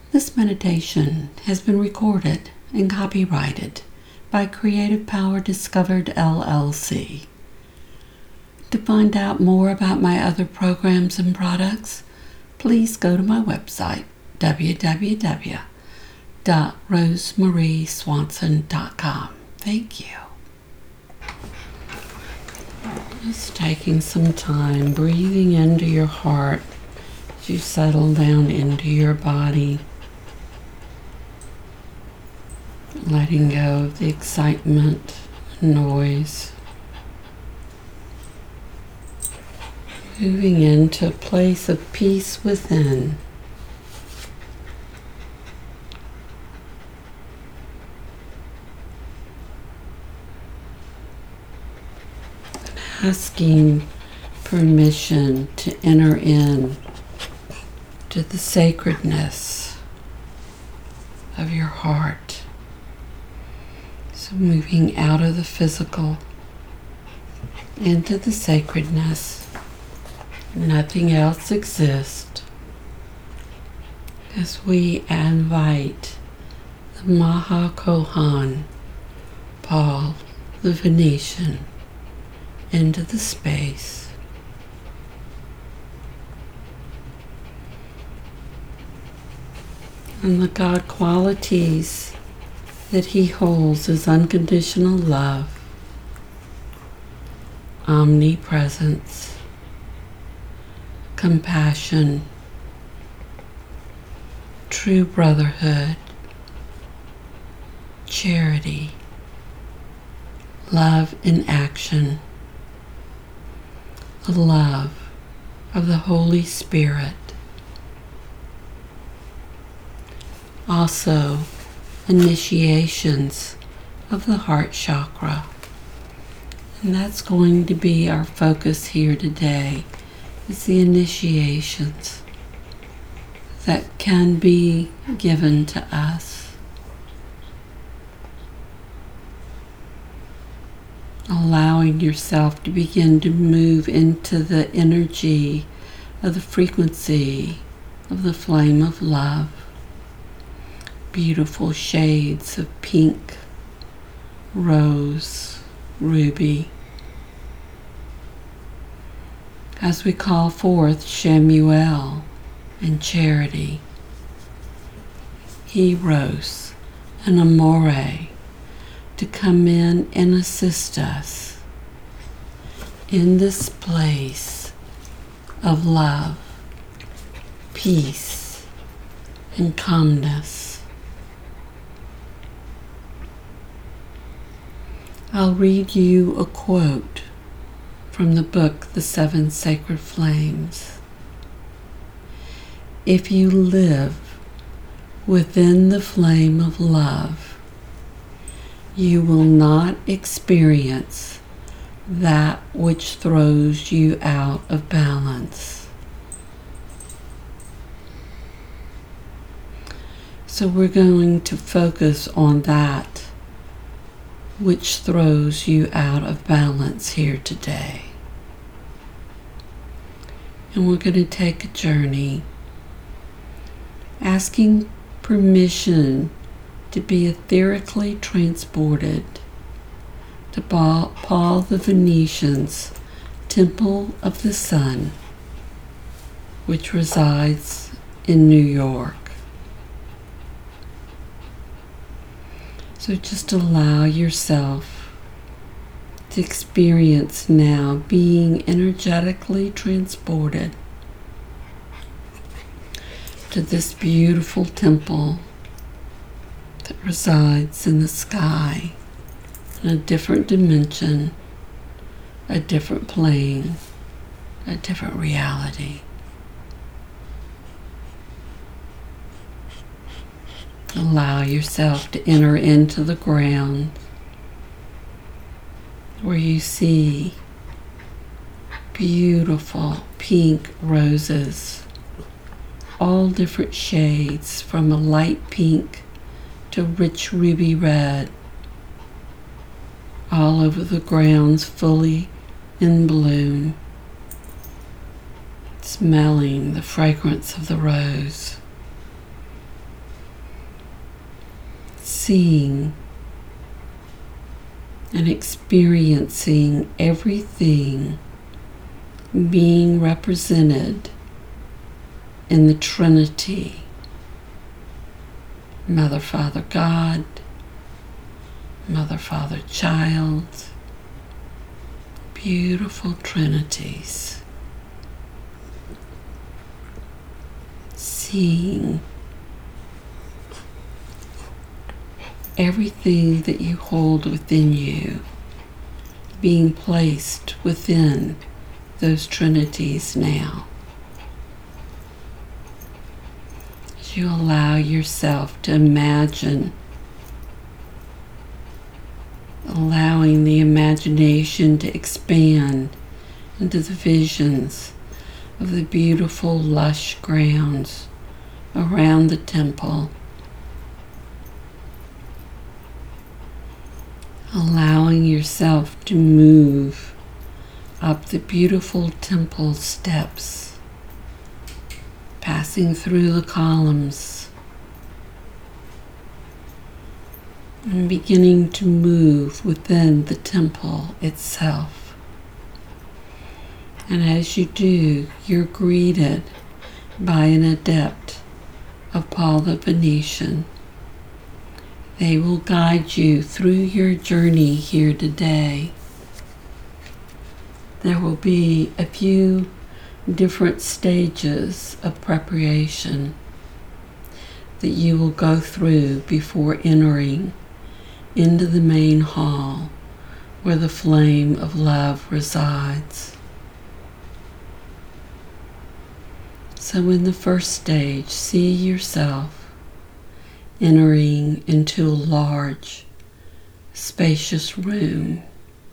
This meditation has been recorded and copyrighted by Creative Power Discovered LLC. To find out more about my other programs and products, please go to my website, www.rosemarieswanson.com. Thank you. Just taking some time, breathing into your heart as you settle down into your body. Letting go of the excitement and noise. Moving into a place of peace within. Asking permission to enter in to the sacredness of your heart. So moving out of the physical into the sacredness. Nothing else exists. As we invite the Mahachohan, Paul the Venetian, into the space. And the God qualities that he holds is unconditional love, omnipresence, compassion, true brotherhood, charity, love in action, the love of the Holy Spirit. Also, initiations of the heart chakra. And that's going to be our focus here today, is the initiations that can be given to us. Allowing yourself to begin to move into the energy of the frequency of the flame of love. Beautiful shades of pink, rose, ruby. As we call forth Shemuel and Charity, Eros and Amore to come in and assist us in this place of love, peace, and calmness. I'll read you a quote from the book, The Seven Sacred Flames. If you live within the flame of love, you will not experience that which throws you out of balance. So we're going to focus on that which throws you out of balance here today. And we're going to take a journey, asking permission to be etherically transported to Paul the Venetian's Temple of the Sun, which resides in New York. So just allow yourself to experience now being energetically transported to this beautiful temple that resides in the sky, in a different dimension, a different plane, a different reality. Allow yourself to enter into the ground where you see beautiful pink roses, all different shades from a light pink to rich ruby red, all over the grounds fully in bloom, smelling the fragrance of the rose. seeing and experiencing everything being represented in the Trinity. Mother, Father, God, Mother, Father, Child, beautiful Trinities. Seeing everything that you hold within you being placed within those Trinities now. As you allow yourself to imagine, allowing the imagination to expand into the visions of the beautiful, lush grounds around the temple. Allowing yourself to move up the beautiful temple steps, passing through the columns, and beginning to move within the temple itself. And as you do, you're greeted by an adept of Paul the Venetian. They will guide you through your journey here today. There will be a few different stages of preparation that you will go through before entering into the main hall where the flame of love resides. So in the first stage, see yourself entering into a large, spacious room.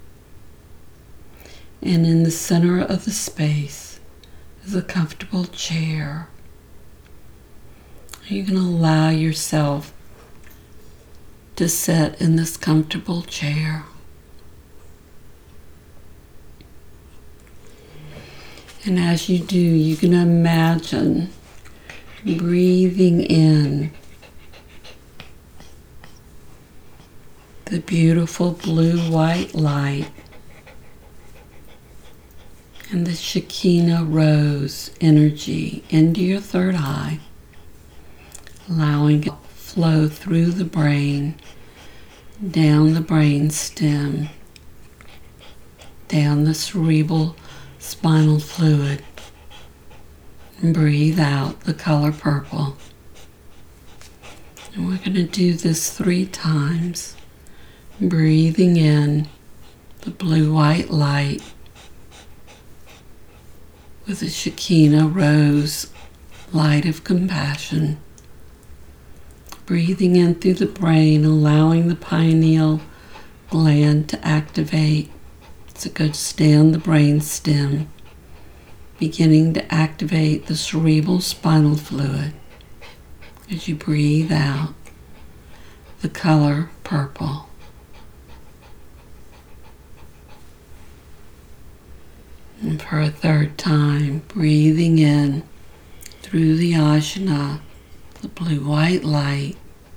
And in the center of the space is a comfortable chair. You can allow yourself to sit in this comfortable chair. And as you do, you can imagine breathing in the beautiful blue-white light and the Shekinah rose energy into your third eye, allowing it to flow through the brain, down the brain stem, down the cerebral spinal fluid, and breathe out the color purple. And we're going to do this 3 times. Breathing in the blue-white light with the Shekinah rose light of compassion. Breathing in through the brain, allowing the pineal gland to activate. So go stay on the brain stem, beginning to activate the cerebral spinal fluid as you breathe out the color purple. And for a 3rd time, breathing in through the ajna, the blue-white light,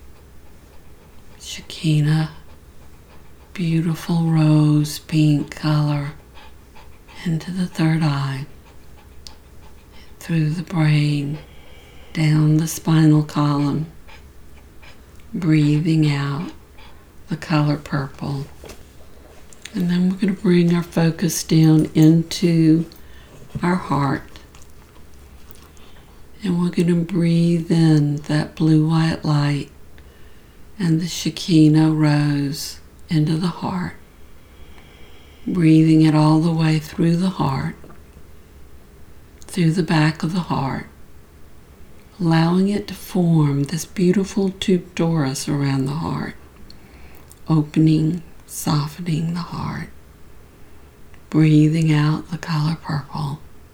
Shekinah, beautiful rose pink color, into the 3rd eye, through the brain, down the spinal column, breathing out the color purple. And then we're going to bring our focus down into our heart. And we're going to breathe in that blue-white light and the Shekinah rose into the heart. Breathing it all the way through the heart, through the back of the heart, allowing it to form this beautiful tube torus around the heart, opening, softening the heart, breathing out the color purple,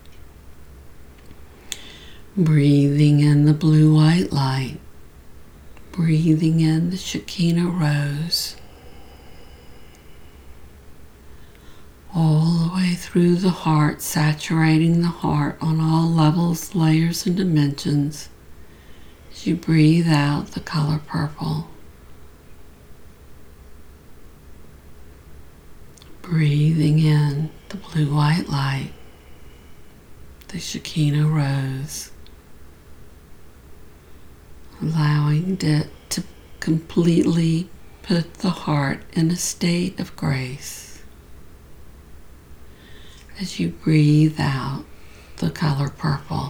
breathing in the blue-white light, breathing in the Shekinah rose, all the way through the heart, saturating the heart on all levels, layers, and dimensions as you breathe out the color purple. Breathing in the blue-white light, the Shekinah rose, allowing it to completely put the heart in a state of grace. As you breathe out the color purple,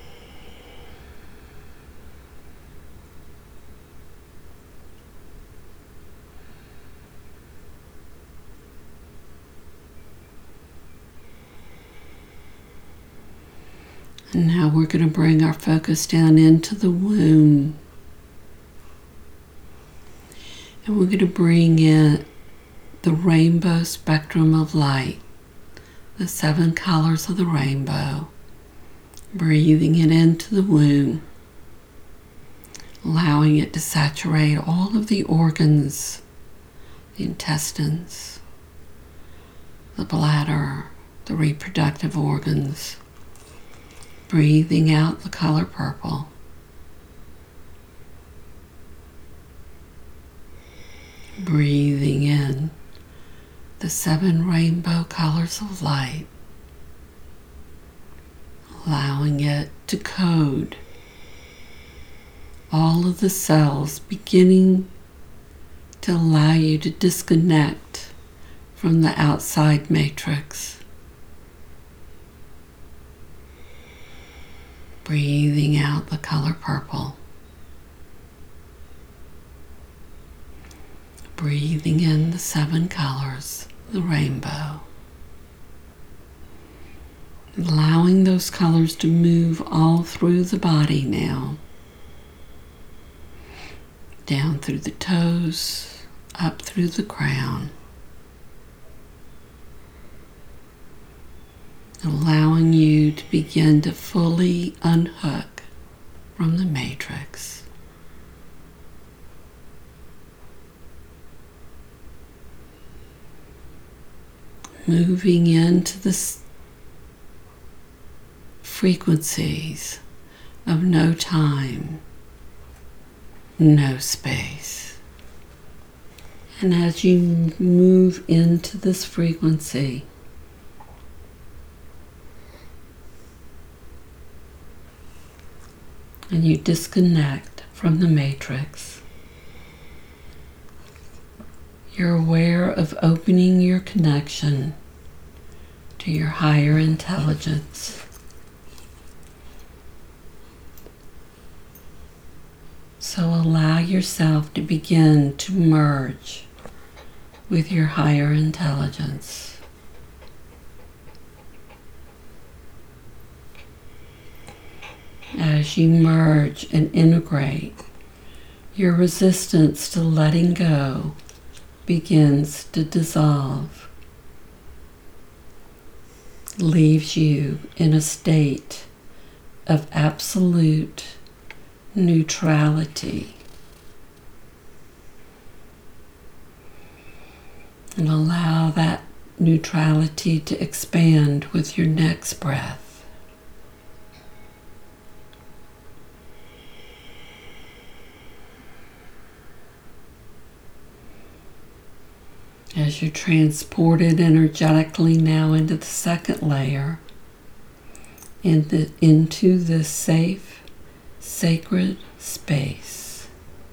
and now we're going to bring our focus down into the womb. And we're going to bring in the rainbow spectrum of light, the 7 colors of the rainbow, breathing it into the womb, allowing it to saturate all of the organs, the intestines, the bladder, the reproductive organs. Breathing out the color purple. Breathing in the 7 rainbow colors of light. Allowing it to code all of the cells, beginning to allow you to disconnect from the outside matrix. Breathing out the color purple. Breathing in the 7 colors, the rainbow. Allowing those colors to move all through the body now. Down through the toes, up through the crown. Allowing you to begin to fully unhook from the matrix. Moving into the frequencies of no time, no space. And as you move into this frequency, and you disconnect from the matrix, you're aware of opening your connection to your higher intelligence. So allow yourself to begin to merge with your higher intelligence. As you merge and integrate, your resistance to letting go begins to dissolve, leaves you in a state of absolute neutrality. And allow that neutrality to expand with your next breath. As you're transported energetically now into the second layer, into this safe, sacred space.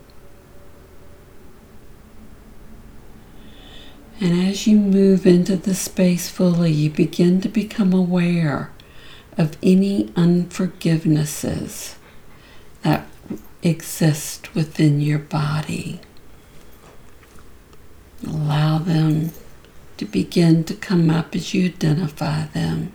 And as you move into the space fully, you begin to become aware of any unforgivenesses that exist within your body. Allow them to begin to come up as you identify them.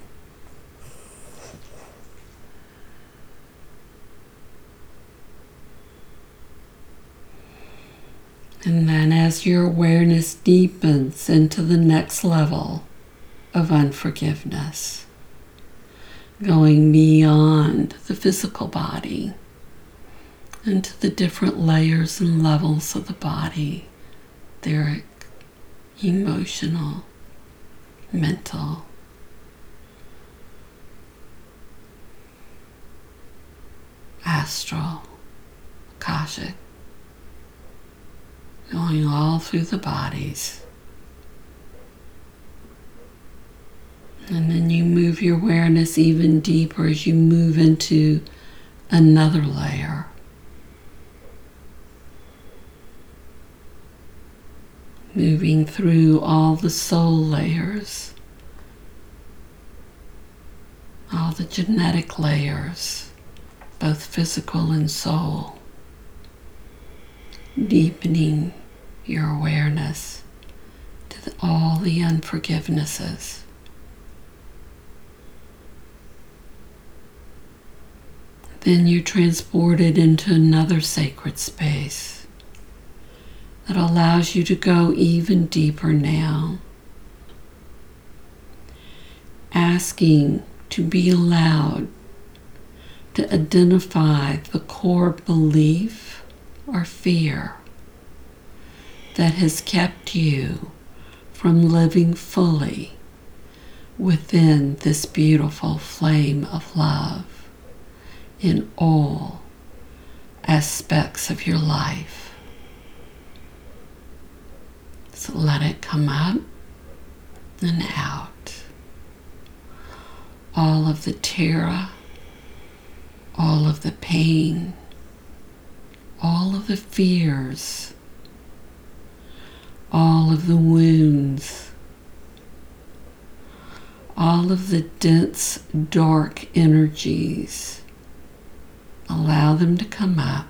And then as your awareness deepens into the next level of unforgiveness, going beyond the physical body into the different layers and levels of the body, etheric, emotional, mental, astral, akashic, going all through the bodies. And then you move your awareness even deeper as you move into another layer. Moving through all the soul layers, all the genetic layers, both physical and soul. Deepening your awareness to all the unforgivenesses. Then you're transported into another sacred space that allows you to go even deeper now, asking to be allowed to identify the core belief or fear that has kept you from living fully within this beautiful flame of love in all aspects of your life. So let it come up and out. All of the terror, all of the pain, all of the fears, all of the wounds, all of the dense, dark energies. Allow them to come up.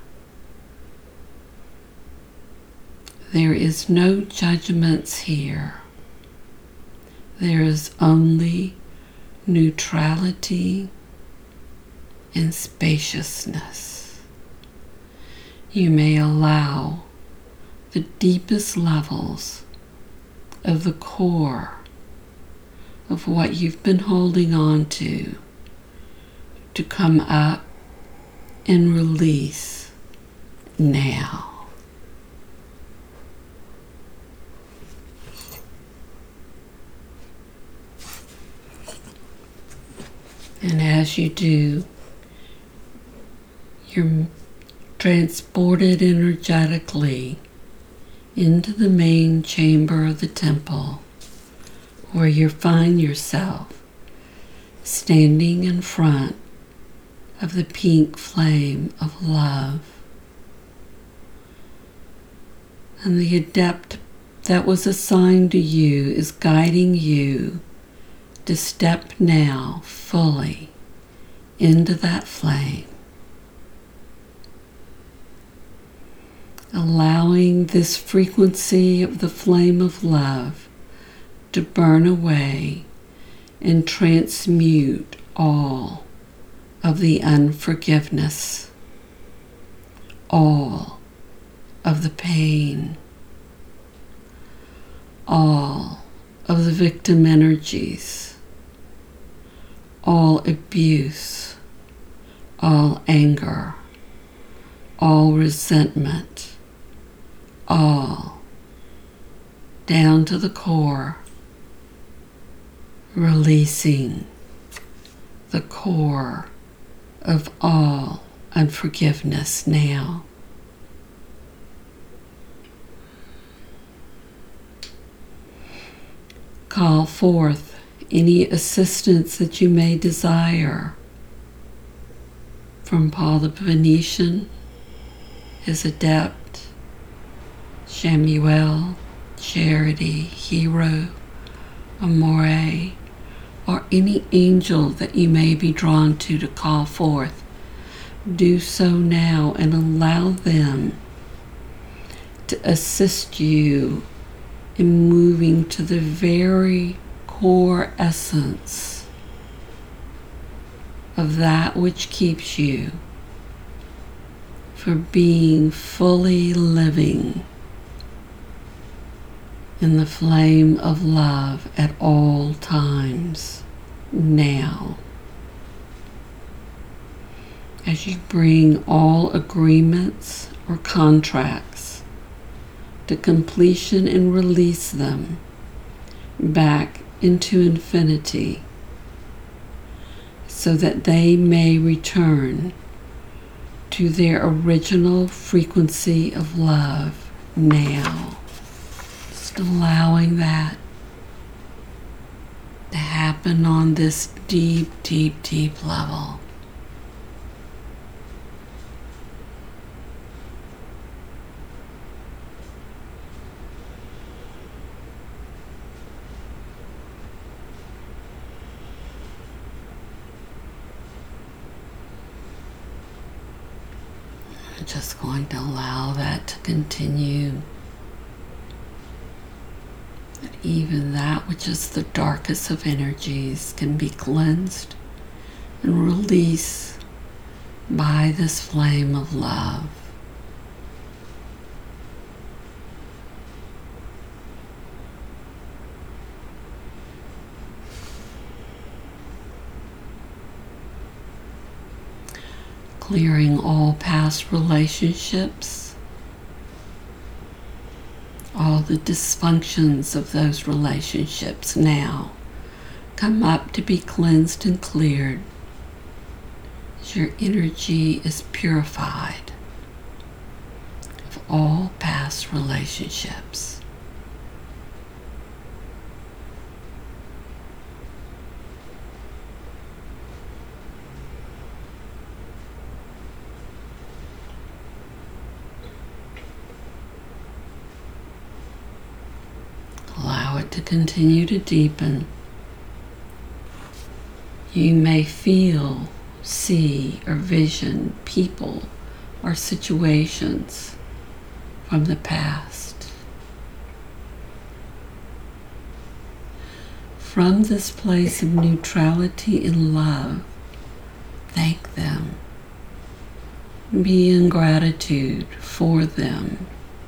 There is no judgments here. There is only neutrality and spaciousness. You may allow the deepest levels of the core of what you've been holding on to come up and release now. And as you do, you're transported energetically into the main chamber of the temple, where you find yourself standing in front of the pink flame of love. And the adept that was assigned to you is guiding you to step now fully into that flame, allowing this frequency of the flame of love to burn away and transmute all of the unforgiveness, all of the pain, all of the victim energies, all abuse, all anger, all resentment, all down to the core, releasing the core of all unforgiveness now. Call forth any assistance that you may desire from Paul the Venetian, his adept, Shamuel, Charity, Hero, Amore, or any angel that you may be drawn to call forth. Do so now and allow them to assist you in moving to the very core essence of that which keeps you from being fully living in the flame of love at all times now. As you bring all agreements or contracts to completion and release them back into infinity so that they may return to their original frequency of love now. Just allowing that to happen happen on this deep, deep, deep level. I'm just going to allow that to continue. That even that which is the darkest of energies can be cleansed and released by this flame of love. Clearing all past relationships, all the dysfunctions of those relationships now come up to be cleansed and cleared as your energy is purified of all past relationships. Allow it to continue to deepen. You may feel, see, or vision people or situations from the past. From this place of neutrality and love, thank them. Be in gratitude for them.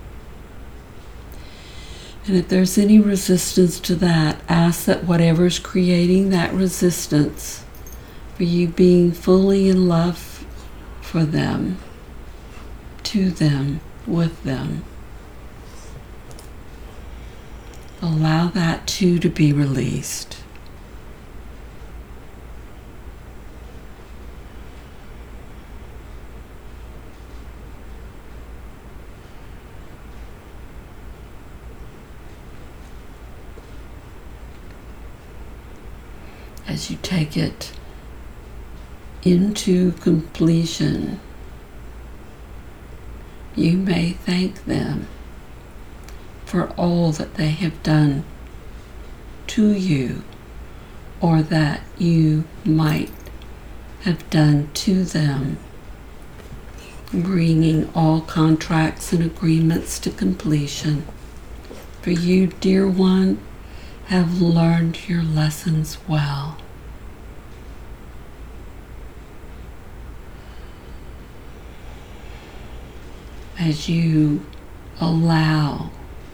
And if there's any resistance to that, ask that whatever's creating that resistance for you being fully in love for them, to them, with them, allow that too to be released. As you take it into completion, you may thank them for all that they have done to you, or that you might have done to them, bringing all contracts and agreements to completion. For you, dear one, have learned your lessons well. As you allow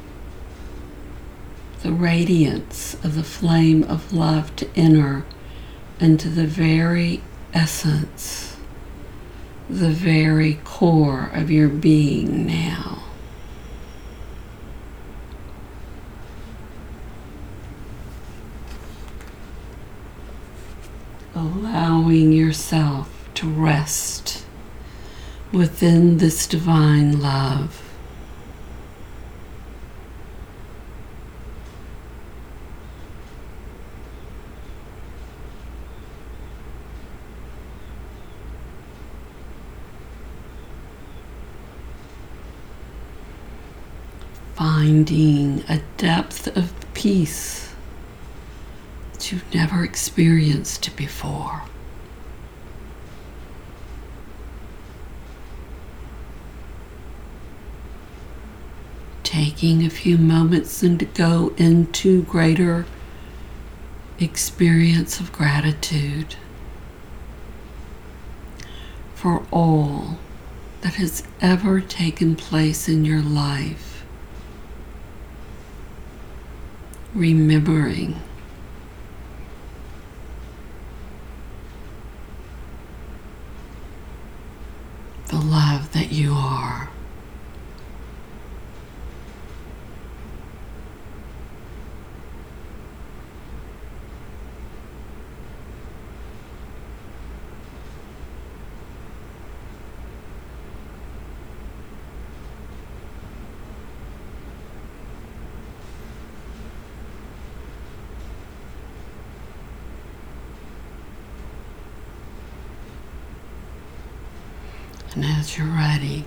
the radiance of the flame of love to enter into the very essence, the very core of your being now. Allowing yourself to rest within this divine love. Finding a depth of peace that you've never experienced before. Taking a few moments and to go into greater experience of gratitude for all that has ever taken place in your life. Remembering the love that you are. And as you're ready,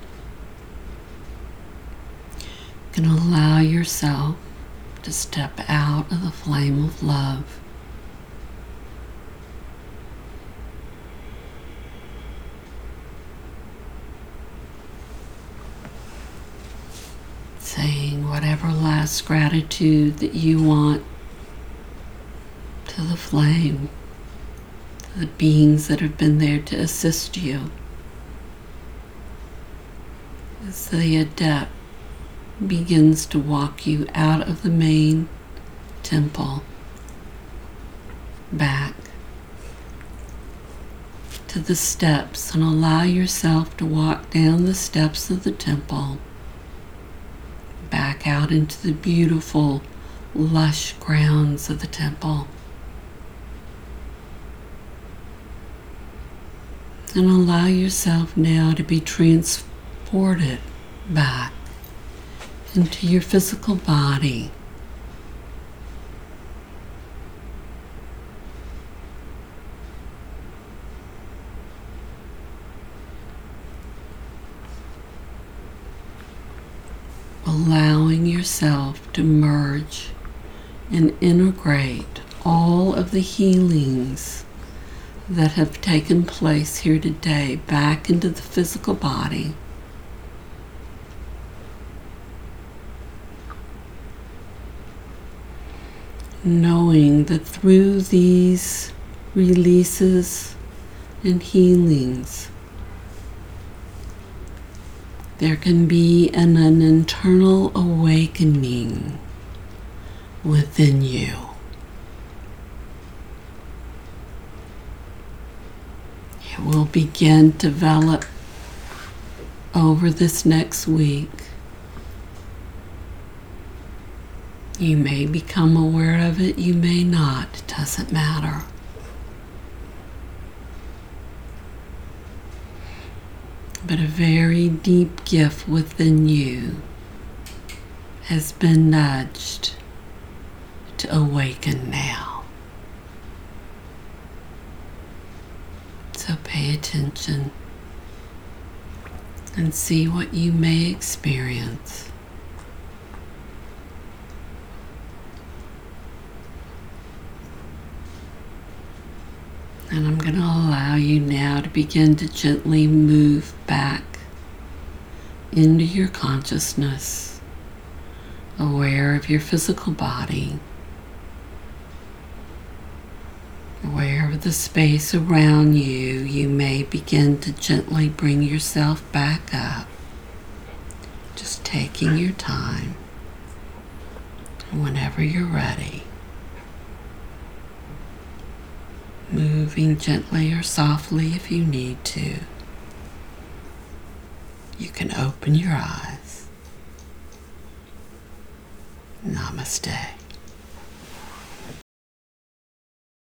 you can allow yourself to step out of the flame of love. Saying whatever last gratitude that you want to the flame, to the beings that have been there to assist you. As the adept begins to walk you out of the main temple, back to the steps, and allow yourself to walk down the steps of the temple, back out into the beautiful, lush grounds of the temple. And allow yourself now to be transported back into your physical body. Allowing yourself to merge and integrate all of the healings that have taken place here today back into the physical body. Knowing that through these releases and healings, there can be an internal awakening within you. It will begin to develop over this next week. You may become aware of it, you may not, it doesn't matter. But a very deep gift within you has been nudged to awaken now. So pay attention and see what you may experience. And I'm going to allow you now to begin to gently move back into your consciousness, aware of your physical body, aware of the space around you. You may begin to gently bring yourself back up, just taking your time. Whenever you're ready, moving gently or softly if you need to. You can open your eyes. Namaste.